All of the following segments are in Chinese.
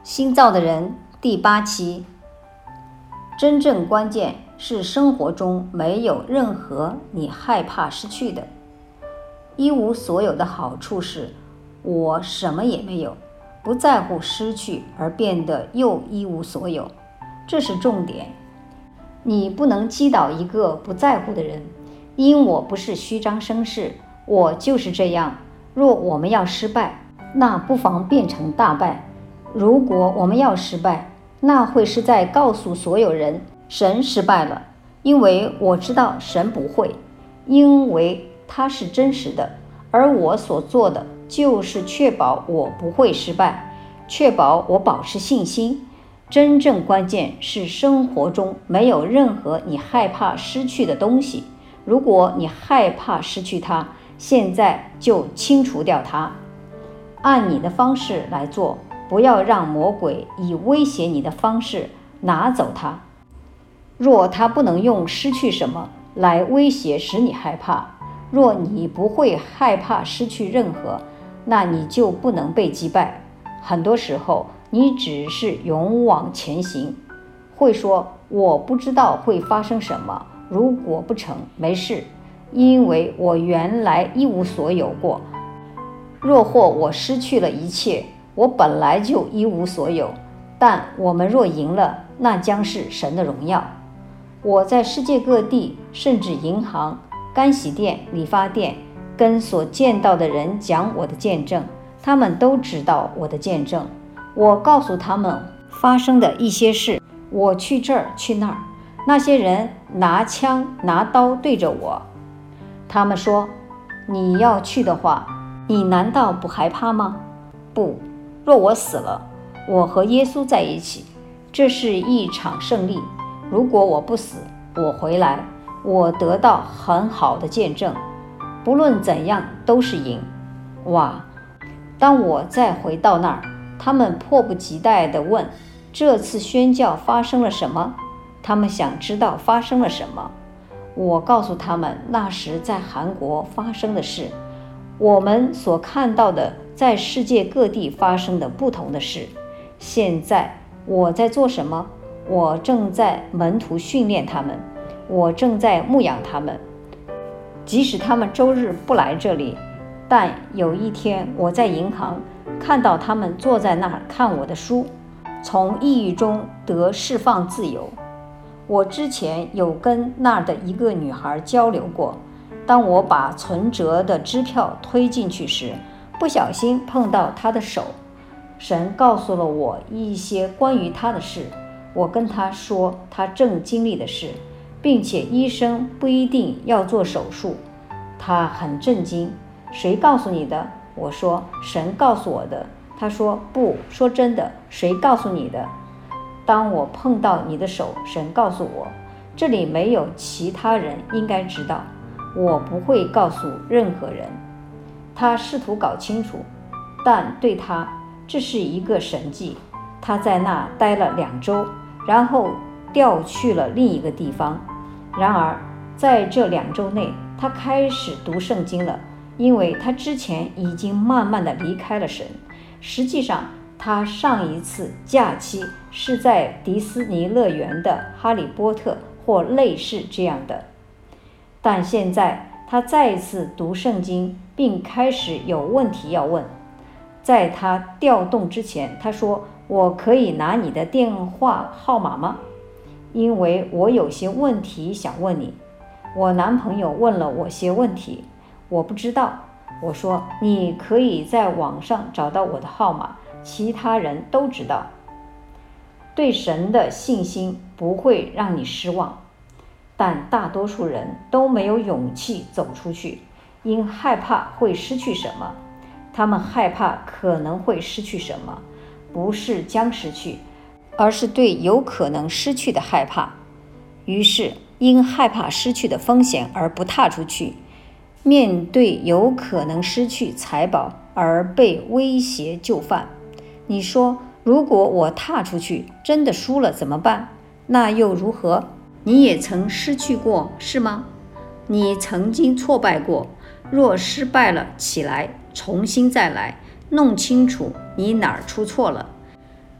新造的人第8期。真正关键是生活中没有任何你害怕失去的。一无所有的好处是，我什么也没有，不在乎失去而变得又一无所有，这是重点。你不能击倒一个不在乎的人，因我不是虚张声势，我就是这样。若我们要失败，那不妨变成大败。如果我们要失败，那会是在告诉所有人，神失败了，因为我知道神不会，因为他是真实的，而我所做的就是确保我不会失败，确保我保持信心。真正关键是生活中没有任何你害怕失去的东西。如果你害怕失去它，现在就清除掉它，按你的方式来做，不要让魔鬼以威胁你的方式拿走它。若他不能用失去什么来威胁使你害怕，若你不会害怕失去任何，那你就不能被击败。很多时候你只是勇往前行，会说我不知道会发生什么，如果不成，没事，因为我原来一无所有过。若或我失去了一切，我本来就一无所有，但我们若赢了，那将是神的荣耀。我在世界各地，甚至银行、干洗店、理发店，跟所见到的人讲我的见证，他们都知道我的见证。我告诉他们发生的一些事，我去这儿去那儿，那些人拿枪拿刀对着我，他们说，你要去的话，你难道不害怕吗？不，若我死了，我和耶稣在一起，这是一场胜利。如果我不死，我回来，我得到很好的见证，不论怎样都是赢。哇！当我再回到那儿，他们迫不及待地问，这次宣教发生了什么？他们想知道发生了什么。我告诉他们那时在韩国发生的事，我们所看到的在世界各地发生的不同的事。现在我在做什么？我正在门徒训练他们，我正在牧养他们。即使他们周日不来这里，但有一天我在银行看到他们坐在那儿看我的书，从抑郁中得释放自由。我之前有跟那儿的一个女孩交流过，当我把存折的支票推进去时，不小心碰到她的手。神告诉了我一些关于她的事，我跟她说她正经历的事，并且医生不一定要做手术。她很震惊，谁告诉你的？我说神告诉我的。她说不，说真的，谁告诉你的？当我碰到你的手，神告诉我，这里没有其他人应该知道，我不会告诉任何人。他试图搞清楚，但对他这是一个神迹。他在那待了2周，然后调去了另一个地方。然而在这2周内，他开始读圣经了，因为他之前已经慢慢地离开了神。实际上他上一次假期是在迪士尼乐园的哈利波特或类似这样的，但现在他再一次读圣经，并开始有问题要问。在他调动之前，他说，我可以拿你的电话号码吗？因为我有些问题想问你。我男朋友问了我些问题，我不知道。我说，你可以在网上找到我的号码，其他人都知道。对神的信心不会让你失望，但大多数人都没有勇气走出去，因害怕会失去什么。他们害怕可能会失去什么，不是将失去，而是对有可能失去的害怕。于是因害怕失去的风险而不踏出去，面对有可能失去财宝而被威胁就范。你说，如果我踏出去真的输了怎么办？那又如何？你也曾失去过，是吗？你曾经挫败过，若失败了，起来，重新再来，弄清楚你哪儿出错了。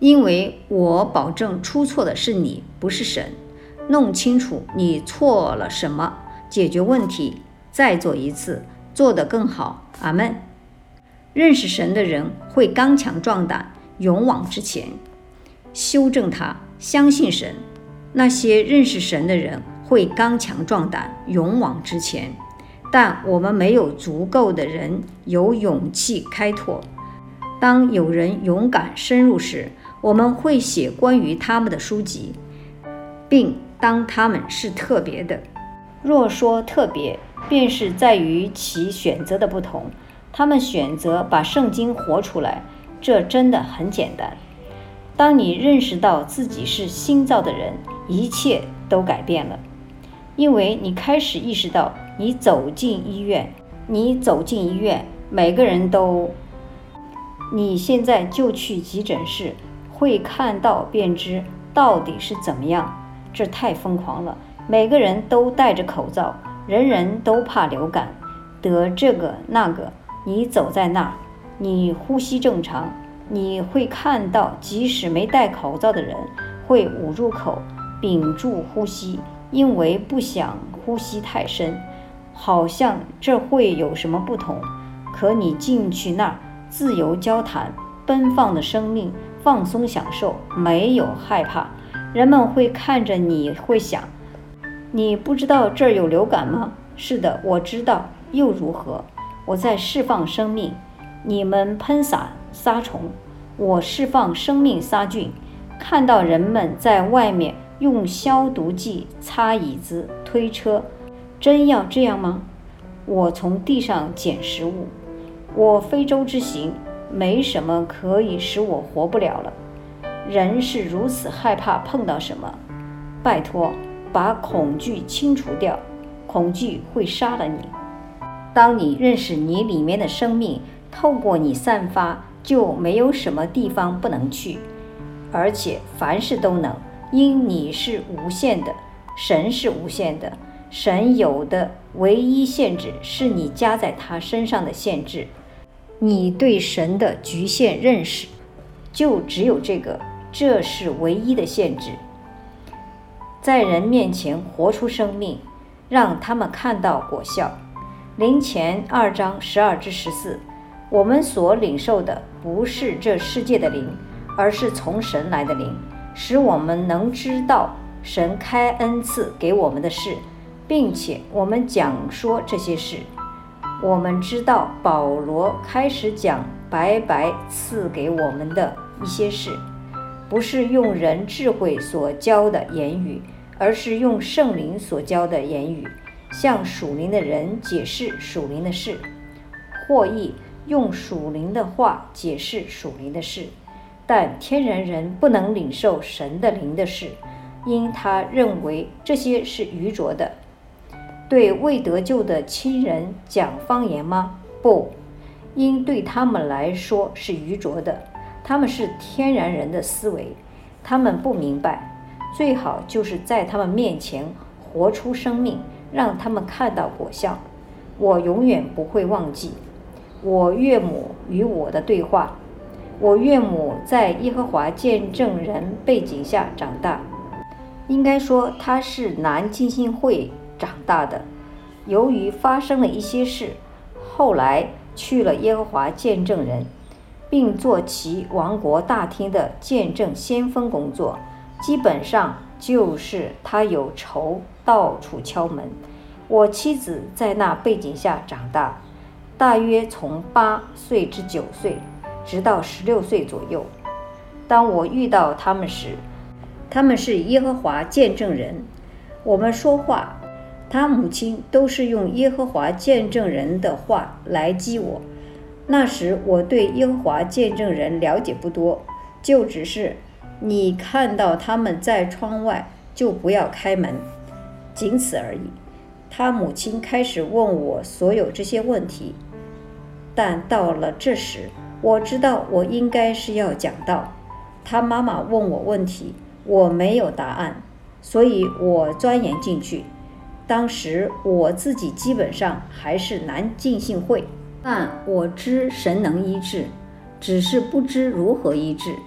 因为我保证出错的是你，不是神。弄清楚你错了什么，解决问题，再做一次，做得更好。阿们。认识神的人会刚强壮胆，勇往直前，修正他，相信神。那些认识神的人会刚强壮胆，勇往直前，但我们没有足够的人有勇气开拓。当有人勇敢深入时，我们会写关于他们的书籍，并当他们是特别的。若说特别，便是在于其选择的不同。他们选择把圣经活出来，这真的很简单。当你认识到自己是新造的人，一切都改变了，因为你开始意识到，你走进医院，每个人都，你现在就去急诊室，会看到便知到底是怎么样。这太疯狂了，每个人都戴着口罩，人人都怕流感，得这个那个。你走在那儿，你呼吸正常，你会看到即使没戴口罩的人会捂住口，屏住呼吸，因为不想呼吸太深，好像这会有什么不同。可你进去那儿，自由交谈，奔放的生命，放松享受，没有害怕。人们会看着你，会想，你不知道这儿有流感吗？是的，我知道，又如何？我在释放生命，你们喷洒杀虫，我释放生命杀菌。看到人们在外面用消毒剂擦椅子、推车，真要这样吗？我从地上捡食物，我非洲之行，没什么可以使我活不了了。人是如此害怕碰到什么，拜托，把恐惧清除掉，恐惧会杀了你。当你认识你里面的生命，透过你散发，就没有什么地方不能去，而且凡事都能，因你是无限的，神是无限的。神有的唯一限制是你加在他身上的限制，你对神的局限认识就只有这个，这是唯一的限制。在人面前活出生命，让他们看到果效。林前2章12至14，我们所领受的不是这世界的灵，而是从神来的灵，使我们能知道神开恩赐给我们的事，并且我们讲说这些事。我们知道保罗开始讲白白赐给我们的一些事，不是用人智慧所教的言语，而是用圣灵所教的言语，向属灵的人解释属灵的事，或译用属灵的话解释属灵的事。但天然人不能领受神的灵的事，因他认为这些是愚拙的。对未得救的亲人讲方言吗？不，因对他们来说是愚拙的，他们是天然人的思维，他们不明白。最好就是在他们面前活出生命，让他们看到果效。我永远不会忘记我岳母与我的对话。我岳母在耶和华见证人背景下长大，应该说她是南浸信会长大的。由于发生了一些事，后来去了耶和华见证人，并做其王国大厅的见证先锋工作。基本上就是他有仇到处敲门。我妻子在那背景下长大，大约从8岁至9岁，直到16岁左右。当我遇到他们时，他们是耶和华见证人。我们说话，他母亲都是用耶和华见证人的话来激我。那时我对耶和华见证人了解不多，就只是你看到他们在窗外就不要开门，仅此而已。他母亲开始问我所有这些问题，但到了这时，我知道我应该是要讲道。他妈妈问我问题，我没有答案，所以我钻研进去。当时我自己基本上还是南浸信会，但我知神能医治，只是不知如何医治。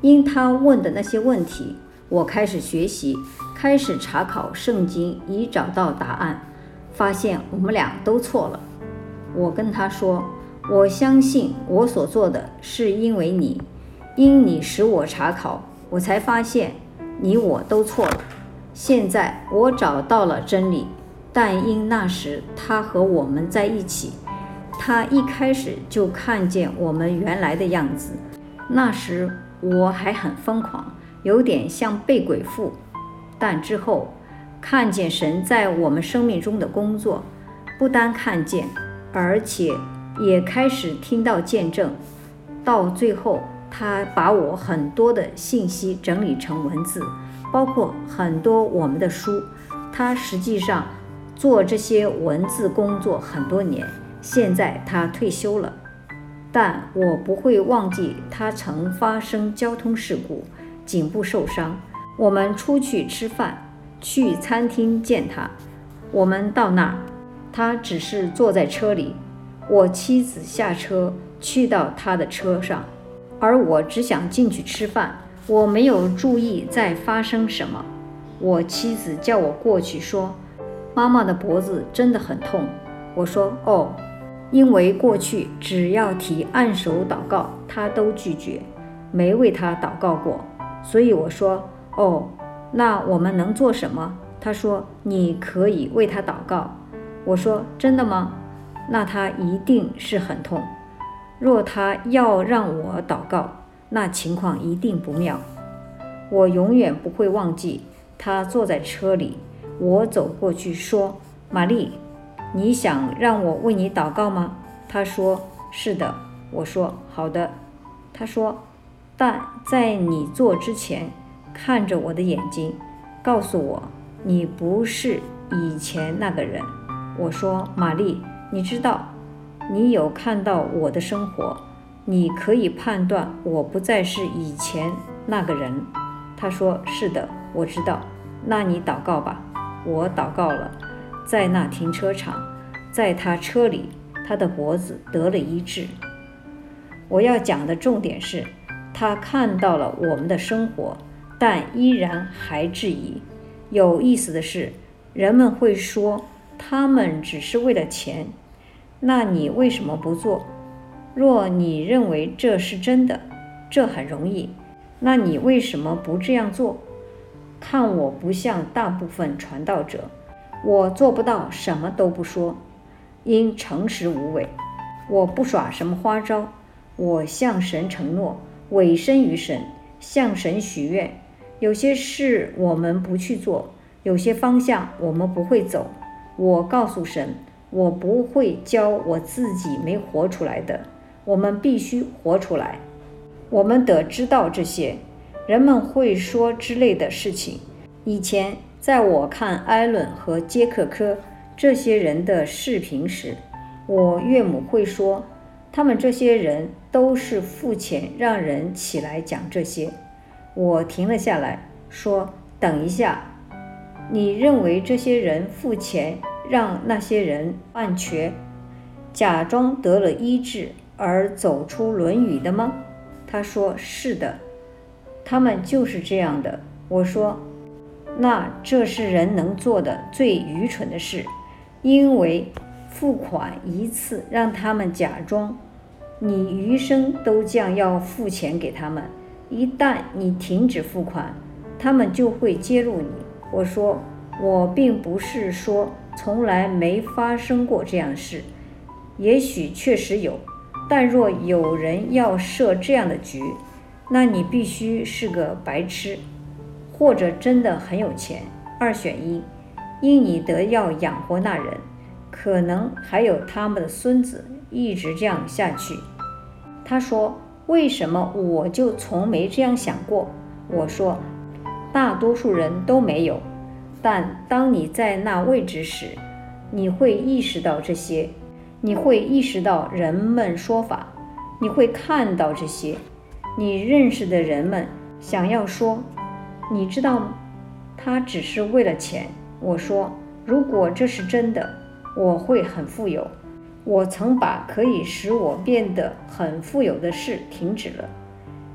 因他问的那些问题，我开始学习，开始查考圣经，以找到答案，发现我们俩都错了。我跟他说，我相信我所做的是因为你，因你使我查考，我才发现你我都错了。现在我找到了真理，但因那时他和我们在一起，他一开始就看见我们原来的样子。那时我还很疯狂，有点像被鬼附，但之后看见神在我们生命中的工作，不单看见，而且也开始听到见证。到最后，他把我很多的信息整理成文字，包括很多我们的书。他实际上做这些文字工作很多年，现在他退休了。但我不会忘记他曾发生交通事故，颈部受伤。我们出去吃饭，去餐厅见他。我们到那儿，他只是坐在车里，我妻子下车去到他的车上，而我只想进去吃饭，我没有注意在发生什么。我妻子叫我过去说，妈妈的脖子真的很痛。我说哦，因为过去只要提按手祷告，他都拒绝，没为他祷告过。所以我说哦，那我们能做什么？他说你可以为他祷告。我说真的吗？那他一定是很痛。若他要让我祷告，那情况一定不妙。我永远不会忘记，他坐在车里，我走过去说，玛丽，你想让我为你祷告吗？他说是的。我说好的。他说，但在你做之前，看着我的眼睛，告诉我你不是以前那个人。我说玛丽，你知道，你有看到我的生活，你可以判断我不再是以前那个人。他说是的，我知道。那你祷告吧。我祷告了。在那停车场，在他车里，他的脖子得了医治。我要讲的重点是，他看到了我们的生活，但依然还质疑。有意思的是，人们会说他们只是为了钱，那你为什么不做？若你认为这是真的，这很容易，那你为什么不这样做？看我不像大部分传道者，我做不到什么都不说，因诚实无伪。我不耍什么花招，我向神承诺，委身于神，向神许愿。有些事我们不去做，有些方向我们不会走。我告诉神，我不会教我自己没活出来的，我们必须活出来。我们得知道这些。人们会说之类的事情。以前在我看艾伦和杰克科这些人的视频时，我岳母会说，他们这些人都是付钱让人起来讲这些。我停了下来，说，等一下，你认为这些人付钱让那些人半瘸，假装得了医治而走出论语的吗？他说是的，他们就是这样的。我说，那这是人能做的最愚蠢的事，因为付款一次让他们假装，你余生都将要付钱给他们。一旦你停止付款，他们就会揭露你。我说，我并不是说从来没发生过这样的事，也许确实有，但若有人要设这样的局，那你必须是个白痴，或者真的很有钱，二选一，因你得要养活那人，可能还有他们的孙子，一直这样下去。他说，为什么我就从没这样想过？我说，大多数人都没有，但当你在那位置时，你会意识到这些，你会意识到人们说法，你会看到这些。你认识的人们想要说，你知道吗？他只是为了钱。我说，如果这是真的，我会很富有。我曾把可以使我变得很富有的事停止了。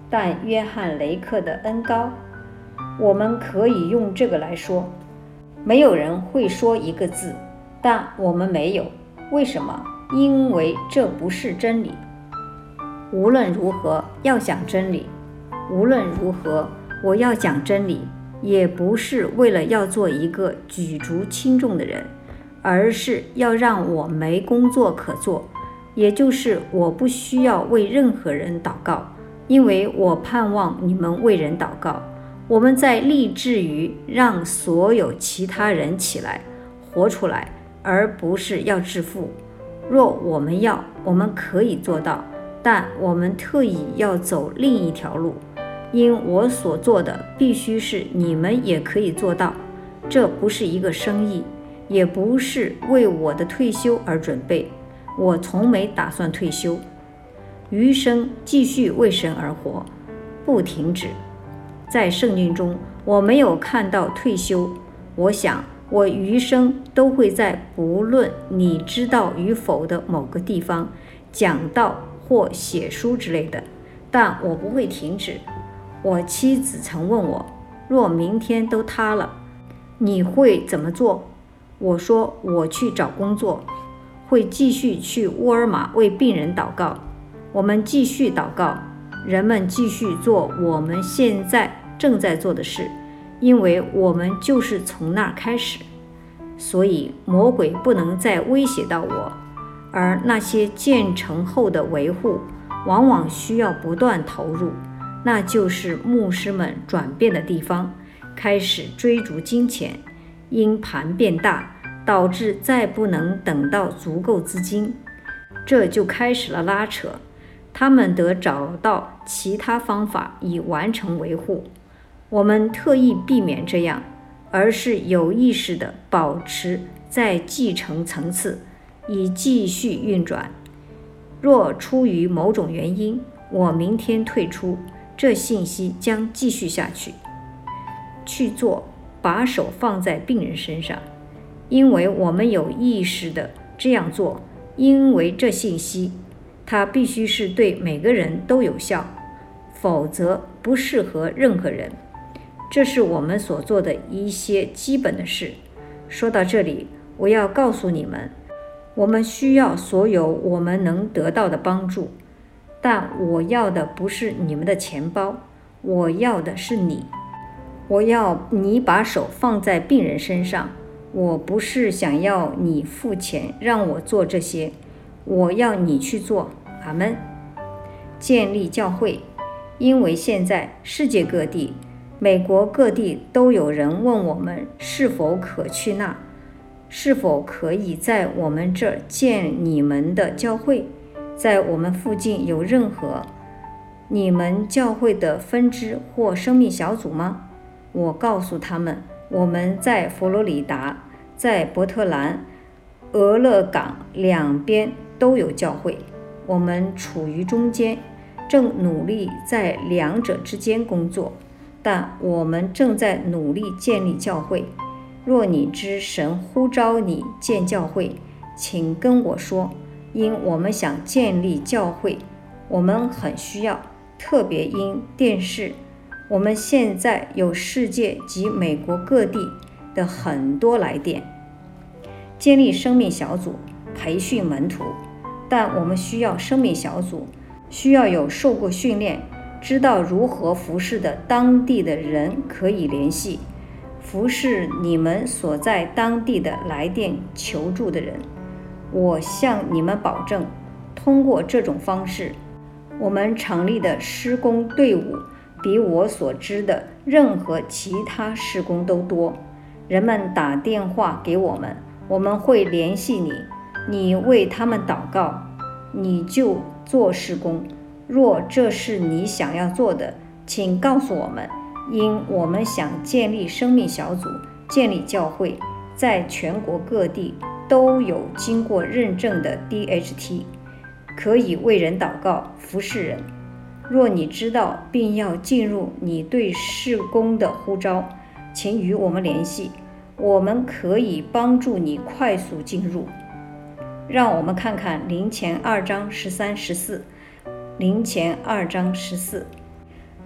但约翰·雷克的恩高，我们可以用这个来说。没有人会说一个字，但我们没有。为什么？因为这不是真理。无论如何要讲真理，无论如何我要讲真理，也不是为了要做一个举足轻重的人，而是要让我没工作可做，也就是我不需要为任何人祷告，因为我盼望你们为人祷告。我们在立志于让所有其他人起来活出来，而不是要致富。若我们要，我们可以做到，但我们特意要走另一条路，因我所做的必须是你们也可以做到。这不是一个生意，也不是为我的退休而准备，我从没打算退休，余生继续为神而活，不停止。在圣经中，我没有看到退休。我想我余生都会在不论你知道与否的某个地方讲道或写书之类的，但我不会停止。我妻子曾问我，若明天都塌了，你会怎么做？我说，我去找工作，会继续去沃尔玛为病人祷告。我们继续祷告，人们继续做我们现在正在做的事，因为我们就是从那儿开始。所以魔鬼不能再威胁到我，而那些建成后的维护往往需要不断投入，那就是牧师们转变的地方，开始追逐金钱，因盘变大，导致再不能等到足够资金，这就开始了拉扯，他们得找到其他方法以完成维护。我们特意避免这样，而是有意识地保持在继承层次，以继续运转。若出于某种原因，我明天退出，这信息将继续下去。去做，把手放在病人身上，因为我们有意识地这样做，因为这信息它必须是对每个人都有效，否则不适合任何人。这是我们所做的一些基本的事。说到这里，我要告诉你们，我们需要所有我们能得到的帮助，但我要的不是你们的钱包，我要的是你。我要你把手放在病人身上，我不是想要你付钱让我做这些，我要你去做。阿们。建立教会，因为现在世界各地，美国各地都有人问我们是否可去那，是否可以在我们这儿建你们的教会，在我们附近有任何你们教会的分支或生命小组吗？我告诉他们，我们在佛罗里达，在波特兰、俄勒冈两边都有教会，我们处于中间，正努力在两者之间工作，但我们正在努力建立教会。若你知神呼召你建教会，请跟我说，因我们想建立教会，我们很需要，特别因电视，我们现在有世界及美国各地的很多来电。建立生命小组，培训门徒，但我们需要生命小组，需要有受过训练，知道如何服侍的当地的人可以联系，服侍你们所在当地的来电求助的人。我向你们保证，通过这种方式，我们成立的施工队伍比我所知的任何其他施工都多。人们打电话给我们，我们会联系你，你为他们祷告，你就做施工。若这是你想要做的，请告诉我们，因我们想建立生命小组，建立教会，在全国各地都有经过认证的 DHT， 可以为人祷告，服侍人。若你知道并要进入你对事工的呼召，请与我们联系，我们可以帮助你快速进入。让我们看看林前2章13、14。林前2章14，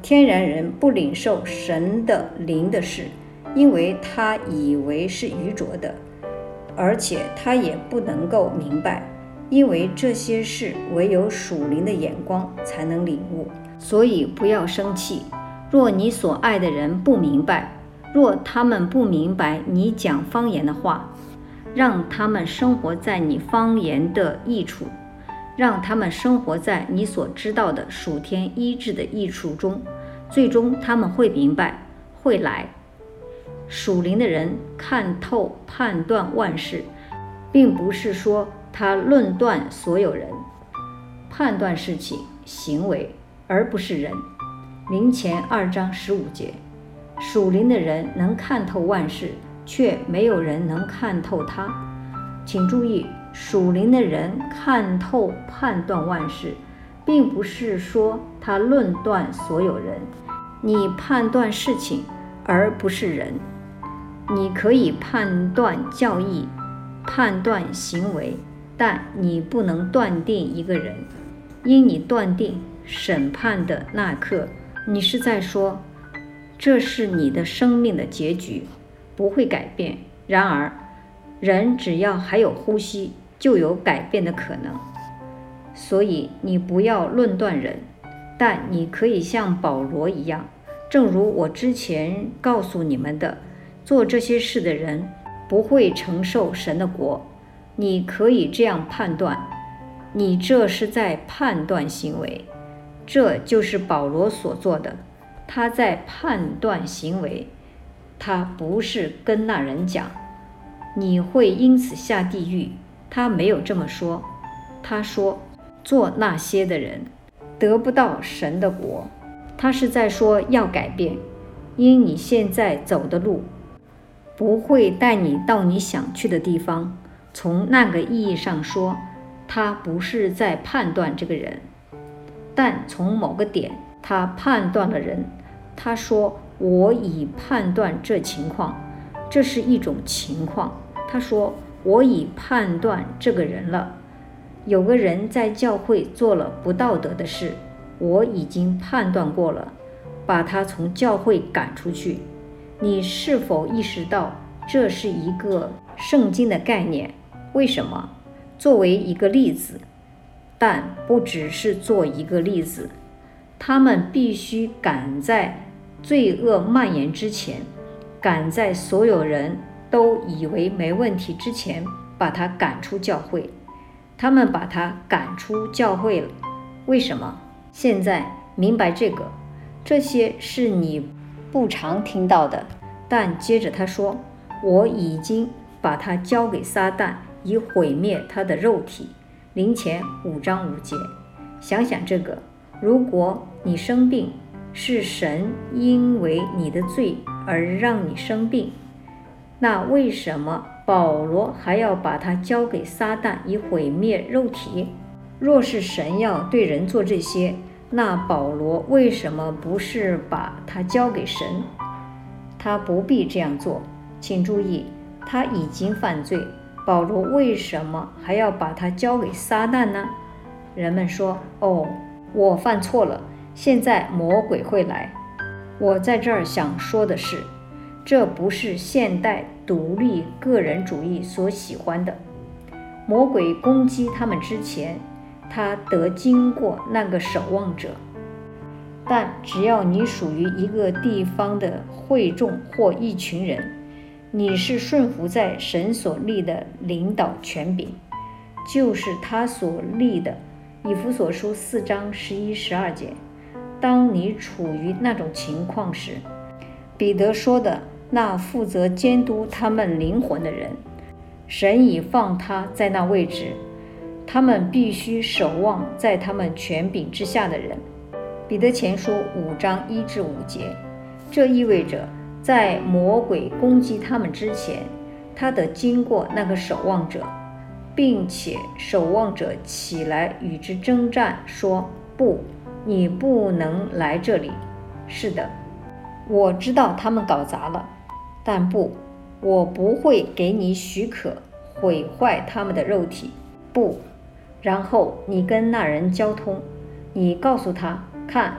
天然人不领受神的灵的事，因为他以为是愚拙的，而且他也不能够明白，因为这些事唯有属灵的眼光才能领悟。所以不要生气，若你所爱的人不明白，若他们不明白你讲方言的话，让他们生活在你方言的益处，让他们生活在你所知道的属天医治的益处中，最终他们会明白，会来。属灵的人看透判断万事，并不是说他论断所有人，判断事情行为，而不是人。林前2章15节，属灵的人能看透万事，却没有人能看透他。请注意，属灵的人看透判断万事，并不是说他论断所有人。你判断事情，而不是人。你可以判断教义，判断行为，但你不能断定一个人。因你断定审判的那刻，你是在说这是你的生命的结局，不会改变。然而人只要还有呼吸，就有改变的可能。所以你不要论断人，但你可以像保罗一样，正如我之前告诉你们的，做这些事的人不会承受神的国。你可以这样判断，你这是在判断行为，这就是保罗所做的。他在判断行为，他不是跟那人讲你会因此下地狱，他没有这么说。他说做那些的人得不到神的国。他是在说要改变，因你现在走的路不会带你到你想去的地方。从那个意义上说，他不是在判断这个人，但从某个点他判断了人。他说我已判断这情况，这是一种情况。他说我已判断这个人了。有个人在教会做了不道德的事，我已经判断过了，把他从教会赶出去。你是否意识到这是一个圣经的概念？为什么？作为一个例子，但不只是做一个例子。他们必须赶在罪恶蔓延之前，赶在所有人都以为没问题之前，把他赶出教会。他们把他赶出教会了，为什么？现在明白这些是你不常听到的。但接着他说，我已经把他交给撒旦，以毁灭他的肉体。林前5章5节。想想这个，如果你生病，是神因为你的罪而让你生病，那为什么保罗还要把他交给撒旦，以毁灭肉体？若是神要对人做这些，那保罗为什么不是把他交给神？他不必这样做。请注意，他已经犯罪，保罗为什么还要把他交给撒旦呢？人们说，我犯错了，现在魔鬼会来。我在这儿想说的是，这不是现代独立个人主义所喜欢的。魔鬼攻击他们之前，他得经过那个守望者。但只要你属于一个地方的会众或一群人，你是顺服在神所立的领导权柄，就是他所立的。以弗所书4章11、12节。当你处于那种情况时，彼得说的那负责监督他们灵魂的人，神已放他在那位置，他们必须守望在他们权柄之下的人。彼得前书5章1至5节。这意味着在魔鬼攻击他们之前，他得经过那个守望者，并且守望者起来与之征战，说不，你不能来这里。是的，我知道他们搞砸了，但不，我不会给你许可毁坏他们的肉体。不。然后你跟那人交通，你告诉他，看，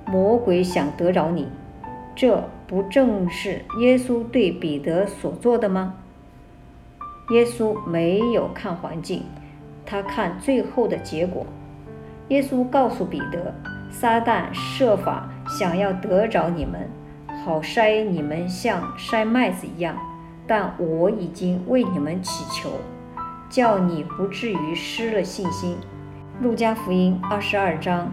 魔鬼想得着你。这不正是耶稣对彼得所做的吗？耶稣没有看环境，他看最后的结果。耶稣告诉彼得，撒旦设法想要得着你们，好筛你们像筛麦子一样，但我已经为你们祈求，叫你不至于失了信心。路加福音22章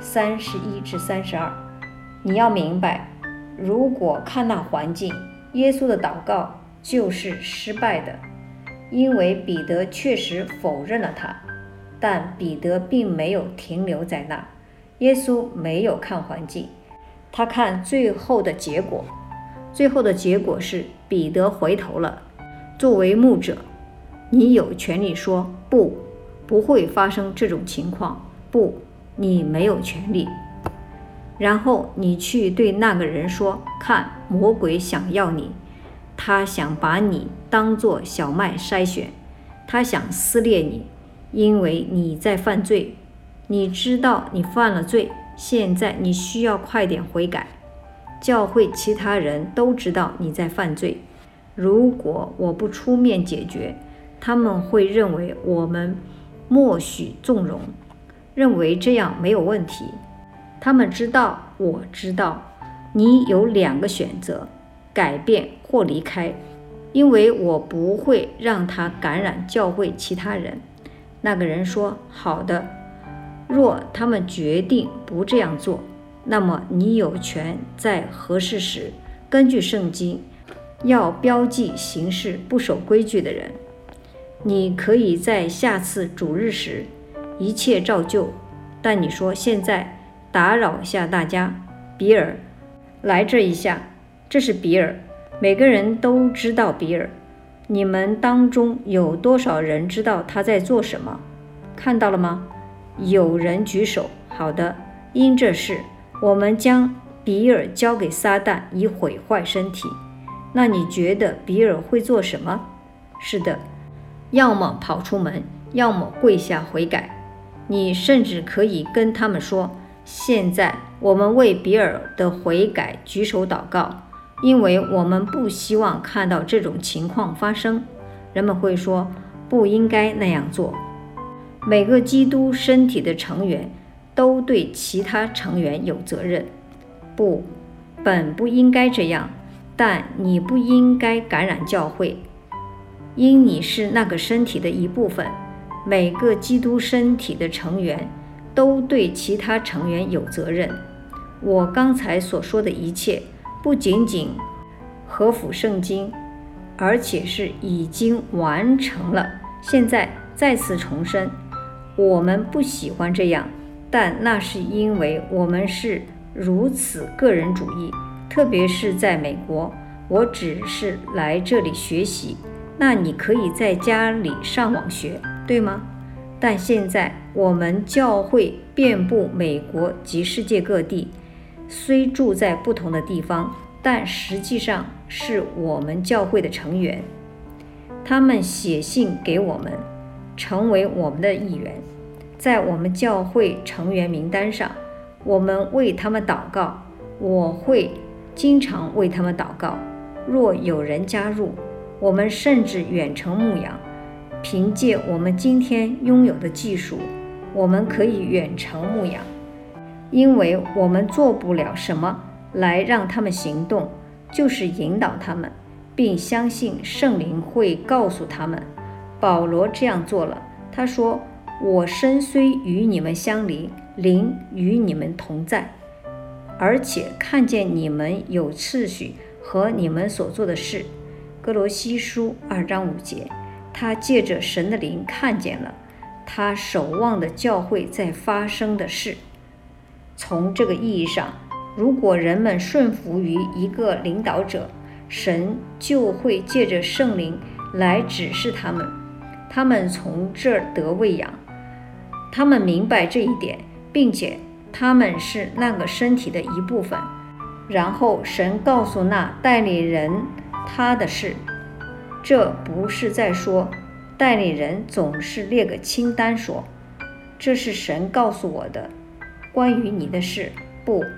31至32。你要明白，如果看那环境，耶稣的祷告就是失败的，因为彼得确实否认了他，但彼得并没有停留在那。耶稣没有看环境，他看最后的结果。最后的结果是彼得回头了。作为牧者，你有权利说不会发生这种情况，不，你没有权利。然后你去对那个人说，看，魔鬼想要你，他想把你当作小麦筛选，他想撕裂你，因为你在犯罪。你知道你犯了罪，现在你需要快点悔改。教会其他人都知道你在犯罪，如果我不出面解决，他们会认为我们默许纵容，认为这样没有问题。他们知道，我知道，你有2个选择，改变或离开，因为我不会让他感染教会其他人。那个人说，好的，若他们决定不这样做，那么你有权在合适时，根据圣经，要标记行事不守规矩的人。你可以在下次主日时一切照旧，但你说现在打扰一下大家，比尔，来这一下，这是比尔，每个人都知道比尔。你们当中有多少人知道他在做什么？看到了吗？有人举手。好的，因这事，我们将比尔交给撒旦，以毁坏身体。那你觉得比尔会做什么？是的，要么跑出门，要么跪下悔改。你甚至可以跟他们说，现在我们为比尔的悔改举手祷告，因为我们不希望看到这种情况发生。人们会说，不应该那样做。每个基督身体的成员都对其他成员有责任。本不应该这样，但你不应该感染教会，因你是那个身体的一部分。每个基督身体的成员都对其他成员有责任。我刚才所说的一切不仅仅合乎圣经，而且是已经完成了。现在再次重申，我们不喜欢这样，但那是因为我们是如此个人主义，特别是在美国。我只是来这里学习，那你可以在家里上网学，对吗？但现在我们教会遍布美国及世界各地，虽住在不同的地方，但实际上是我们教会的成员。他们写信给我们，成为我们的一员。在我们教会成员名单上，我们为他们祷告，我会经常为他们祷告。若有人加入，我们甚至远程牧养。凭借我们今天拥有的技术，我们可以远程牧养，因为我们做不了什么来让他们行动，就是引导他们，并相信圣灵会告诉他们。保罗这样做了，他说，我身虽与你们相离，灵与你们同在，而且看见你们有次序和你们所做的事。哥罗西书2章5节，他借着神的灵看见了他守望的教会在发生的事。从这个意义上，如果人们顺服于一个领导者，神就会借着圣灵来指示他们，他们从这儿得喂养。他们明白这一点，并且他们是那个身体的一部分。然后神告诉那代理人他的事。这不是在说代理人总是列个清单说，这是神告诉我的关于你的事。不，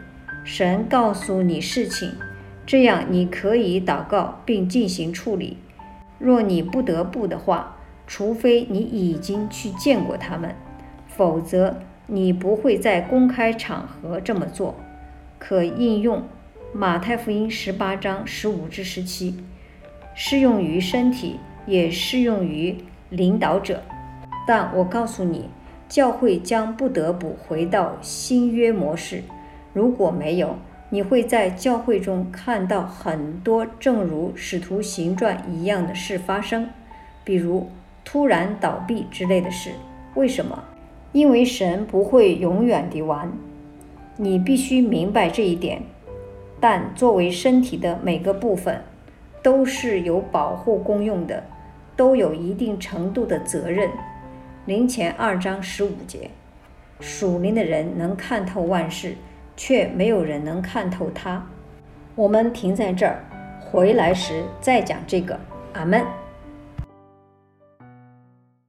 神告诉你事情，这样你可以祷告并进行处理。若你不得不的话，除非你已经去见过他们，否则你不会在公开场合这么做。可应用马太福音18章15至17，适用于身体，也适用于领导者。但我告诉你，教会将不得不回到新约模式。如果没有，你会在教会中看到很多正如使徒行传一样的事发生，比如突然倒闭之类的事。为什么？因为神不会永远地玩，你必须明白这一点。但作为身体的每个部分，都是有保护功用的，都有一定程度的责任。林前2章15节，属灵的人能看透万事，却没有人能看透他。我们停在这儿，回来时再讲这个。阿们。